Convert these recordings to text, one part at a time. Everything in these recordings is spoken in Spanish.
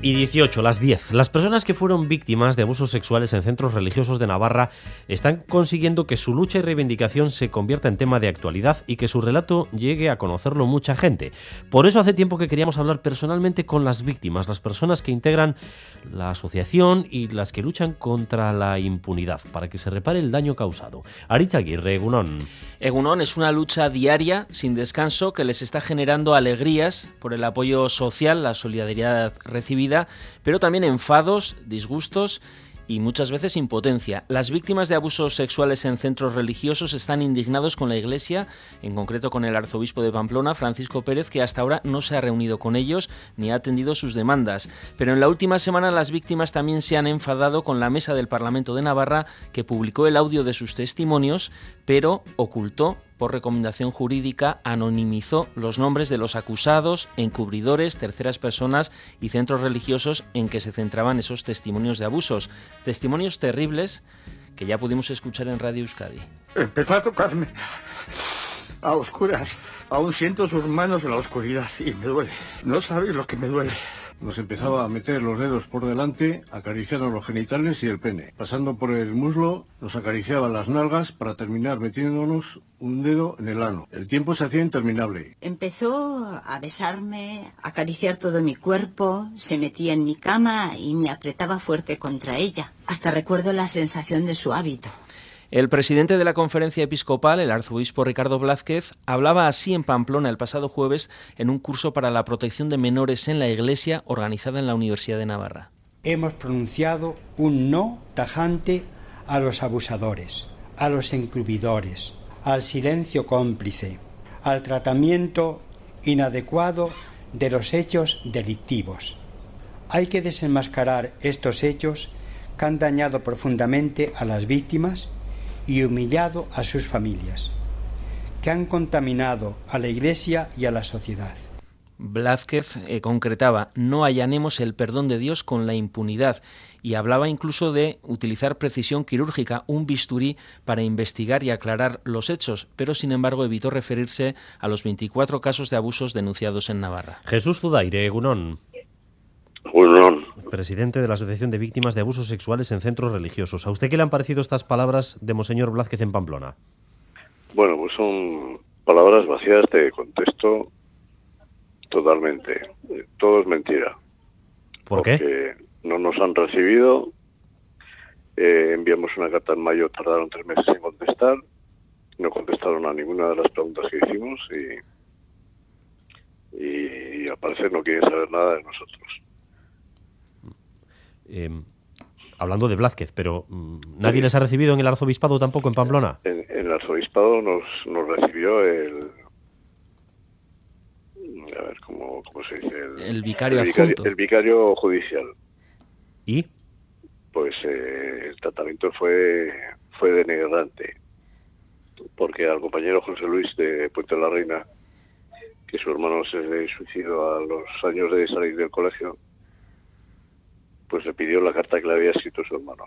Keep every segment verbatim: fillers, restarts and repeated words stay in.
y dieciocho, las diez. Las personas que fueron víctimas de abusos sexuales en centros religiosos de Navarra están consiguiendo que su lucha y reivindicación se convierta en tema de actualidad y que su relato llegue a conocerlo mucha gente. Por eso hace tiempo que queríamos hablar personalmente con las víctimas, las personas que integran la asociación y las que luchan contra la impunidad, para que se repare el daño causado. Aritz Aguirre, Egunon. Egunon es una lucha diaria, sin descanso, que les está generando alegrías por el apoyo social, la solidaridad recibida, pero también enfados, disgustos y muchas veces impotencia. Las víctimas de abusos sexuales en centros religiosos están indignados con la Iglesia, en concreto con el arzobispo de Pamplona, Francisco Pérez, que hasta ahora no se ha reunido con ellos ni ha atendido sus demandas. Pero en la última semana las víctimas también se han enfadado con la Mesa del Parlamento de Navarra, que publicó el audio de sus testimonios, pero ocultó, por recomendación jurídica, anonimizó los nombres de los acusados, encubridores, terceras personas y centros religiosos en que se centraban esos testimonios de abusos. Testimonios terribles que ya pudimos escuchar en Radio Euskadi. Empezó a tocarme a oscuras. Aún siento sus manos en la oscuridad y me duele. No sabes lo que me duele. Nos empezaba a meter los dedos por delante, acariciando los genitales y el pene. Pasando por el muslo, nos acariciaba las nalgas para terminar metiéndonos un dedo en el ano. El tiempo se hacía interminable. Empezó a besarme, a acariciar todo mi cuerpo, se metía en mi cama y me apretaba fuerte contra ella. Hasta recuerdo la sensación de su hábito. El presidente de la Conferencia Episcopal, el arzobispo Ricardo Blázquez, hablaba así en Pamplona el pasado jueves en un curso para la protección de menores en la Iglesia organizada en la Universidad de Navarra. Hemos pronunciado un no tajante a los abusadores, a los encubridores, al silencio cómplice, al tratamiento inadecuado de los hechos delictivos. Hay que desenmascarar estos hechos que han dañado profundamente a las víctimas y humillado a sus familias, que han contaminado a la Iglesia y a la sociedad. Blázquez eh, concretaba: no allanemos el perdón de Dios con la impunidad, y hablaba incluso de utilizar precisión quirúrgica, un bisturí, para investigar y aclarar los hechos, pero sin embargo evitó referirse a los veinticuatro casos de abusos denunciados en Navarra. Jesús Zudaire, Egunon. Egunon. Presidente de la Asociación de Víctimas de Abusos Sexuales en Centros Religiosos. ¿A usted qué le han parecido estas palabras de Monseñor Blázquez en Pamplona? Bueno, pues son palabras vacías de contexto totalmente. Todo es mentira. ¿Por porque qué? No nos han recibido, eh, enviamos una carta en mayo, tardaron tres meses en contestar, no contestaron a ninguna de las preguntas que hicimos y, y, y al parecer no quieren saber nada de nosotros. Eh, hablando de Blázquez, pero ¿nadie sí. les ha recibido en el arzobispado tampoco en Pamplona? En, en el arzobispado nos, nos recibió el... A ver, ¿cómo, cómo se dice? El, el vicario el vicario, adjunto. El vicario judicial. ¿Y? Pues eh, el tratamiento fue, fue denigrante, porque al compañero José Luis de Puente de la Reina, que su hermano se suicidó a los años de salir del colegio, pues le pidió la carta que le había escrito su hermano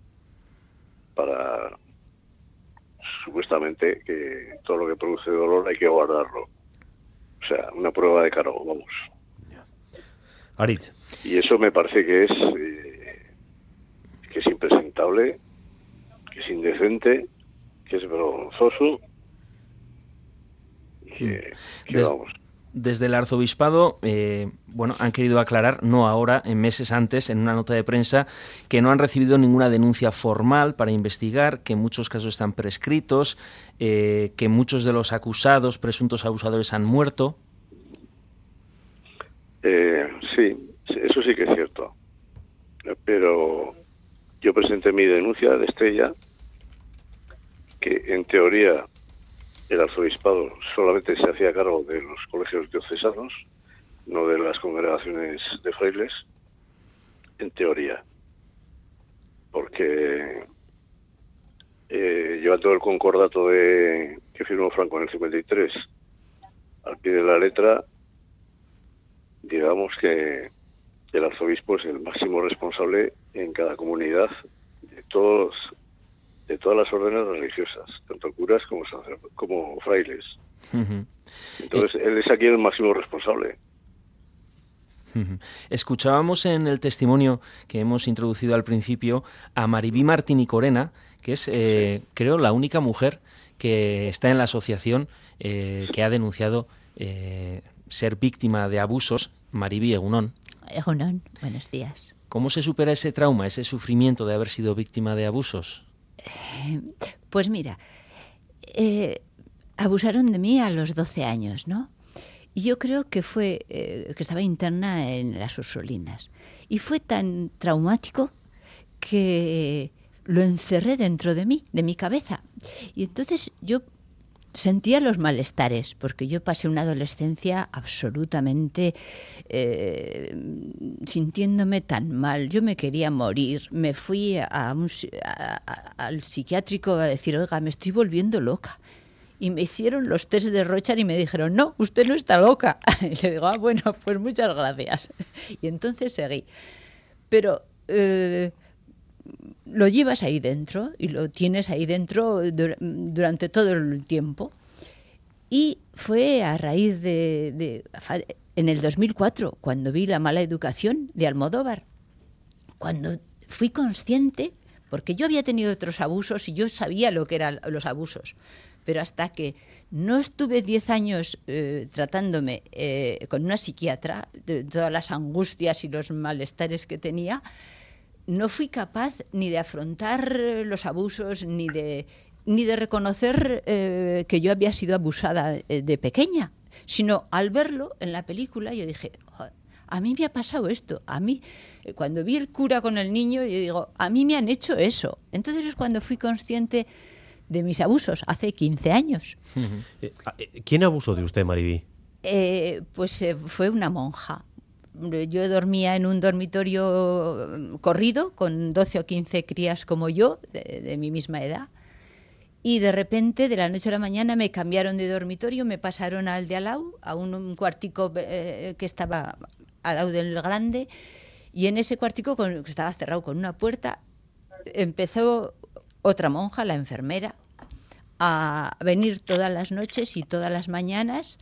para supuestamente que todo lo que produce dolor hay que guardarlo. O sea, una prueba de cargo, vamos. Aritz. Y eso me parece que es eh, que es impresentable, que es indecente, que es vergonzoso, que, que Des... vamos. Desde el arzobispado, eh, bueno, han querido aclarar, no ahora, en meses antes, en una nota de prensa, que no han recibido ninguna denuncia formal para investigar, que muchos casos están prescritos, eh, que muchos de los acusados, presuntos abusadores, han muerto. Eh, sí, eso sí que es cierto. Pero yo presenté mi denuncia de Estella, que en teoría el arzobispado solamente se hacía cargo de los colegios diocesanos, no de las congregaciones de frailes, en teoría. Porque eh, llevando el concordato de que firmó Franco en el cincuenta y tres al pie de la letra, digamos que el arzobispo es el máximo responsable en cada comunidad de todos de todas las órdenes religiosas, tanto curas como como frailes. Uh-huh. Entonces, eh, él es aquí el máximo responsable. Escuchábamos en el testimonio que hemos introducido al principio a Maribí Martín y Corena, que es, eh, creo, la única mujer que está en la asociación eh, que ha denunciado eh, ser víctima de abusos. Maribí, egunon. Egunon, buenos días. ¿Cómo se supera ese trauma, ese sufrimiento de haber sido víctima de abusos? Eh, pues mira, eh, abusaron de mí a los doce años, ¿no? Y yo creo que fue, eh, que estaba interna en las Ursulinas. Y fue tan traumático que lo encerré dentro de mí, de mi cabeza. Y entonces yo sentía los malestares, porque yo pasé una adolescencia absolutamente eh, sintiéndome tan mal. Yo me quería morir. Me fui a un, a, a, al psiquiátrico a decir, oiga, me estoy volviendo loca. Y me hicieron los test de Rorschach y me dijeron, no, usted no está loca. Y le digo, ah, bueno, pues muchas gracias. Y entonces seguí. Pero eh, lo llevas ahí dentro y lo tienes ahí dentro dur- durante todo el tiempo. Y fue a raíz de, de... en el dos mil cuatro, cuando vi La mala educación de Almodóvar, cuando fui consciente, porque yo había tenido otros abusos y yo sabía lo que eran los abusos, pero hasta que no estuve diez años eh, tratándome eh, con una psiquiatra, de todas las angustias y los malestares que tenía, no fui capaz ni de afrontar los abusos, ni de, ni de reconocer eh, que yo había sido abusada eh, de pequeña, sino al verlo en la película yo dije, joder, a mí me ha pasado esto, a mí, eh, cuando vi el cura con el niño, yo digo, a mí me han hecho eso. Entonces es cuando fui consciente de mis abusos, hace quince años. ¿Quién abusó de usted, Maribí? Eh, pues eh, fue una monja. Yo dormía en un dormitorio corrido con doce o quince crías como yo, de, de mi misma edad, y de repente, de la noche a la mañana, me cambiaron de dormitorio, me pasaron al de al lado, a un, un cuartico eh, que estaba al lado del grande, y en ese cuartico, con, que estaba cerrado con una puerta, empezó otra monja, la enfermera, a venir todas las noches y todas las mañanas,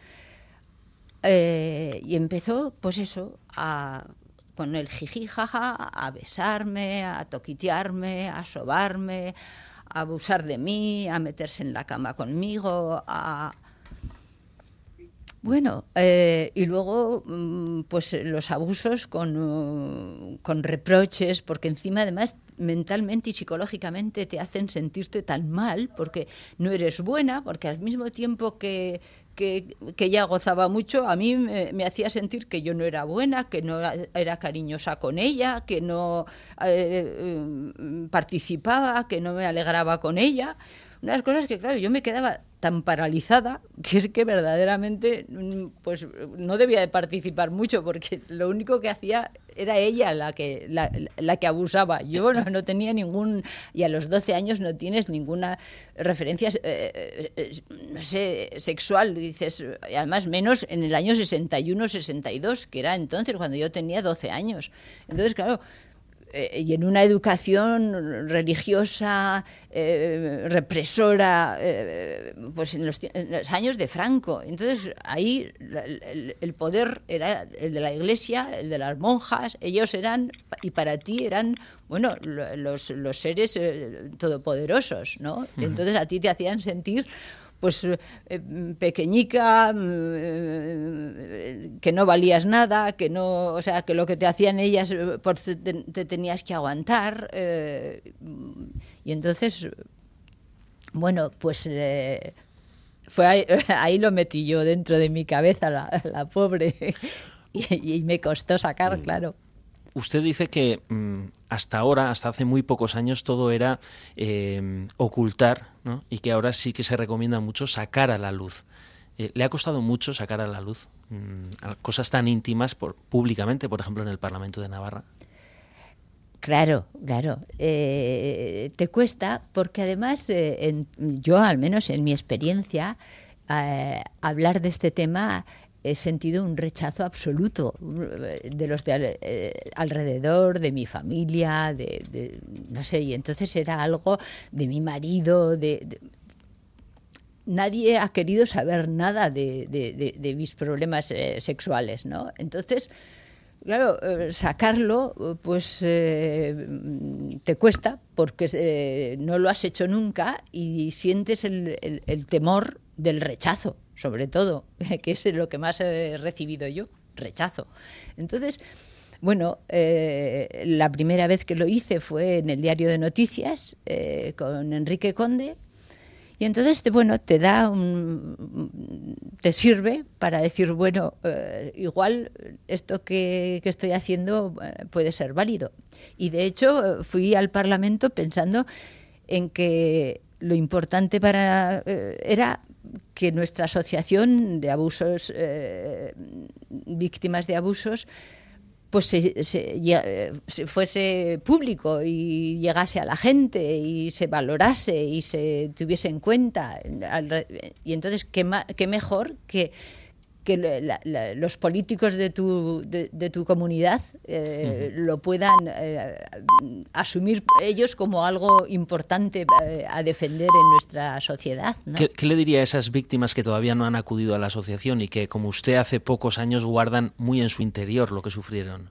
eh, y empezó, pues eso, a, con el jiji jaja, a besarme, a toquitearme, a sobarme, a abusar de mí, a meterse en la cama conmigo, a... Bueno, eh, y luego pues los abusos con, con reproches, porque encima además mentalmente y psicológicamente te hacen sentirte tan mal, porque no eres buena, porque al mismo tiempo que, que, que ella gozaba mucho, a mí me, me hacía sentir que yo no era buena, que no era cariñosa con ella, que no eh, participaba, que no me alegraba con ella. Unas cosas que, claro, yo me quedaba tan paralizada que es que verdaderamente pues no debía de participar mucho, porque lo único que hacía era ella la que la, la que abusaba. Yo no, no tenía ningún... Y a los doce años no tienes ninguna referencia, eh, eh, no sé, sexual. Dices, además menos en el año sesenta y uno, sesenta y dos, que era entonces cuando yo tenía doce años. Entonces, claro... Eh, y en una educación religiosa, eh, represora, eh, pues en los, en los años de Franco. Entonces ahí el, el poder era el de la Iglesia, el de las monjas. Ellos eran, y para ti eran, bueno, los, los seres eh, todopoderosos, ¿no? Entonces a ti te hacían sentir... pues eh, pequeñica, eh, que no valías nada, que no, o sea, que lo que te hacían ellas por te, te tenías que aguantar, eh, y entonces, bueno, pues eh, fue ahí, ahí lo metí yo dentro de mi cabeza, la, la pobre, y, y me costó sacar, claro. Usted dice que mmm, hasta ahora, hasta hace muy pocos años, todo era eh, ocultar, ¿no? Y que ahora sí que se recomienda mucho sacar a la luz. Eh, ¿Le ha costado mucho sacar a la luz mmm, cosas tan íntimas por, públicamente, por ejemplo, en el Parlamento de Navarra? Claro, claro. Eh, te cuesta porque además, eh, en, yo al menos en mi experiencia, eh, hablar de este tema... he sentido un rechazo absoluto de los de eh, alrededor, de mi familia, de, de no sé, y entonces era algo de mi marido, de, de... nadie ha querido saber nada de, de, de, de mis problemas eh, sexuales, ¿no? Entonces, Claro, eh, sacarlo pues eh, te cuesta porque eh, no lo has hecho nunca y sientes el, el, el temor del rechazo, sobre todo, que es lo que más he recibido yo, rechazo. Entonces, bueno, eh, la primera vez que lo hice fue en el Diario de Noticias eh, con Enrique Conde. Y entonces, te, bueno, te da un, te sirve para decir, bueno, eh, igual esto que, que estoy haciendo eh, puede ser válido. Y de hecho fui al Parlamento pensando en que lo importante para eh, era que nuestra asociación de abusos, eh, víctimas de abusos, pues se, se, se fuese público y llegase a la gente y se valorase y se tuviese en cuenta. Y entonces, ¿qué, ma, qué mejor que, que la, la, los políticos de tu, de, de tu comunidad eh, uh-huh. lo puedan eh, asumir ellos como algo importante eh, a defender en nuestra sociedad, ¿no? ¿Qué, ¿Qué le diría a esas víctimas que todavía no han acudido a la asociación y que, como usted, hace pocos años guardan muy en su interior lo que sufrieron?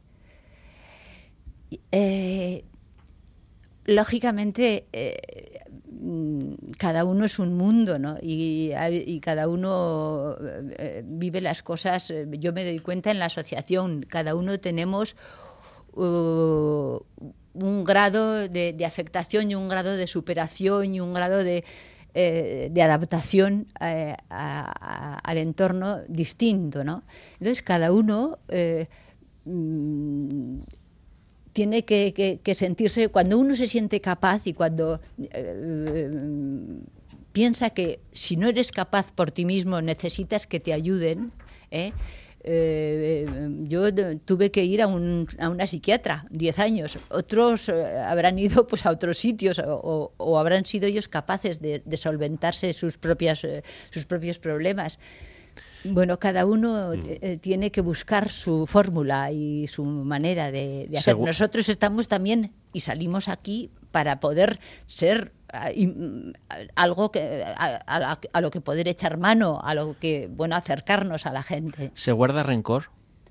Eh, lógicamente, eh, cada uno es un mundo, ¿no? Y, y cada uno eh, vive las cosas. Yo me doy cuenta en la asociación, cada uno tenemos uh, un grado de, de afectación y un grado de superación y un grado de, eh, de adaptación a, a, a, al entorno distinto, ¿no? Entonces, cada uno eh, mm, tiene que, que, que sentirse, cuando uno se siente capaz y cuando eh, piensa que si no eres capaz por ti mismo necesitas que te ayuden, ¿eh? Eh, yo tuve que ir a, un, a una psiquiatra, diez años. Otros eh, habrán ido pues, a otros sitios o, o habrán sido ellos capaces de, de solventarse sus, propias, eh, sus propios problemas. Bueno, cada uno eh, tiene que buscar su fórmula y su manera de, de hacer. Segu- Nosotros estamos también y salimos aquí para poder ser uh, algo que a, a, a lo que poder echar mano, a lo que, bueno, acercarnos a la gente. ¿Se guarda rencor?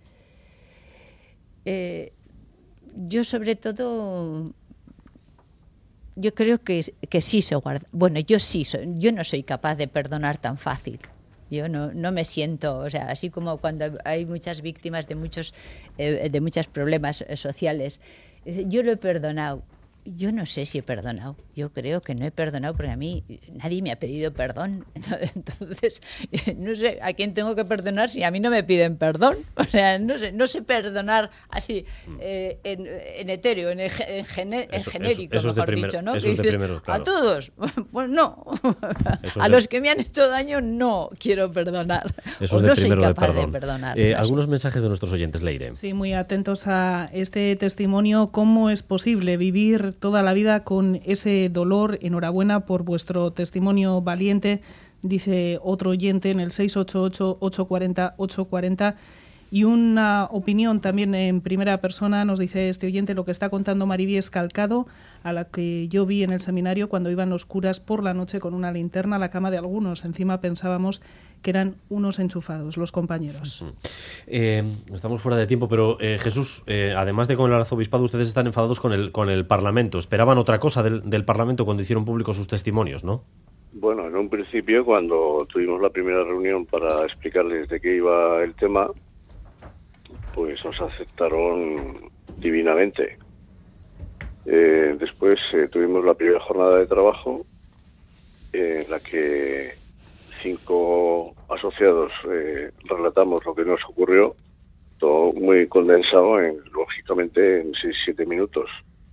Eh, yo sobre todo, yo creo que, que sí se guarda. Bueno, yo sí, soy, yo no soy capaz de perdonar tan fácil. Yo no, no me siento, o sea, así como cuando hay muchas víctimas de muchos, eh, de muchos problemas eh, sociales, yo lo he perdonado. Yo no sé si he perdonado. Yo creo que no he perdonado porque a mí nadie me ha pedido perdón. Entonces, no sé a quién tengo que perdonar si a mí no me piden perdón. O sea, no sé, no sé perdonar así eh, en, en etéreo, en, en, gene, en eso, genérico, eso, eso mejor primer, dicho, ¿no? Eso que es de dices, primero, claro. ¿a todos? Pues no. A de... los que me han hecho daño no quiero perdonar. Eso o es no de soy capaz de, de perdonar. Eh, no algunos sé. mensajes de nuestros oyentes, Leire. Sí, muy atentos a este testimonio. ¿Cómo es posible vivir toda la vida con ese dolor? Enhorabuena por vuestro testimonio valiente, dice otro oyente en el seis ocho ocho, ocho cuatro cero, ocho cuatro cero. Y una opinión también en primera persona, nos dice este oyente, lo que está contando Mariví es calcado a la que yo vi en el seminario cuando iban los curas por la noche con una linterna a la cama de algunos. Encima pensábamos que eran unos enchufados, los compañeros. Uh-huh. Eh, estamos fuera de tiempo, pero eh, Jesús, eh, además de con el arzobispado, ustedes están enfadados con el, con el Parlamento. Esperaban otra cosa del, del Parlamento cuando hicieron públicos sus testimonios, ¿no? Bueno, en un principio, cuando tuvimos la primera reunión para explicarles de qué iba el tema, pues nos aceptaron divinamente. Eh, después eh, tuvimos la primera jornada de trabajo eh, en la que cinco asociados eh, relatamos lo que nos ocurrió, todo muy condensado, en, lógicamente, en seis siete minutos.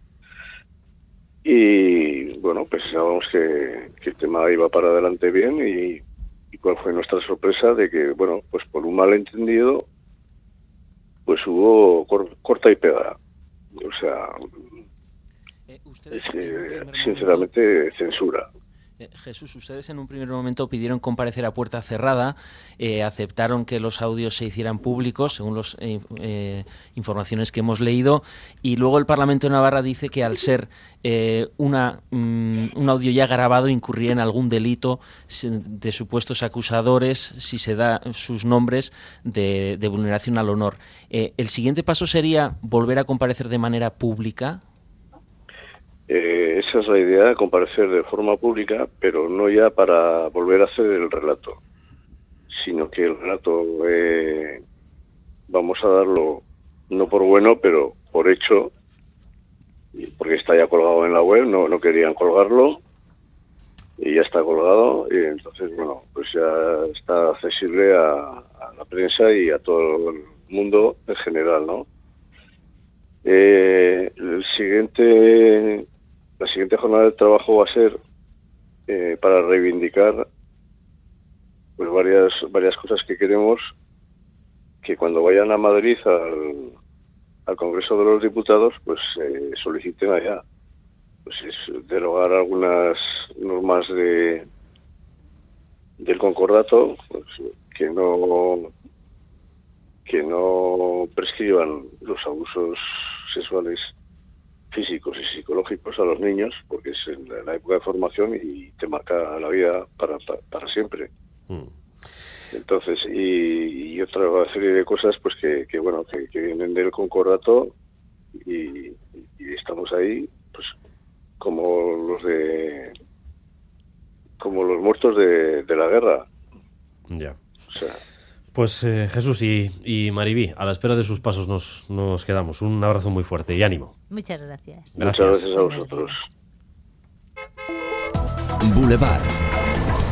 Y bueno, pensábamos que, que el tema iba para adelante bien y, y cuál fue nuestra sorpresa de que, bueno, pues por un malentendido, pues hubo cor, corta y pega. O sea, eh, ustedes, es que, sinceramente, censura. Eh, Jesús, ustedes en un primer momento pidieron comparecer a puerta cerrada, eh, aceptaron que los audios se hicieran públicos, según las eh, eh, informaciones que hemos leído, y luego el Parlamento de Navarra dice que al ser eh, una, mm, un audio ya grabado incurría en algún delito de supuestos acusadores si se da sus nombres de, de vulneración al honor. Eh, ¿El siguiente paso sería volver a comparecer de manera pública? Eh, esa es la idea, comparecer de forma pública, pero no ya para volver a hacer el relato, sino que el relato eh, vamos a darlo no por bueno, pero por hecho, porque está ya colgado en la web, no, no querían colgarlo, y ya está colgado, y entonces, bueno, pues ya está accesible a, a la prensa y a todo el mundo en general, ¿no? Eh, el siguiente... La siguiente jornada de trabajo va a ser eh, para reivindicar pues varias varias cosas que queremos que cuando vayan a Madrid al, al Congreso de los Diputados pues eh, soliciten allá. Pues es derogar algunas normas de del concordato pues, que no que no prescriban los abusos sexuales físicos y psicológicos a los niños, porque es en la época de formación y te marca la vida para, para, para siempre. Mm. Entonces, y, y otra serie de cosas pues que, que bueno, que, que vienen del concordato y, y estamos ahí, pues como los de como los muertos de, de la guerra. Ya. O sea, pues eh, Jesús y, y Mariví, a la espera de sus pasos nos, nos quedamos. Un abrazo muy fuerte y ánimo. Muchas gracias. Gracias, Muchas gracias a vosotros. Boulevard.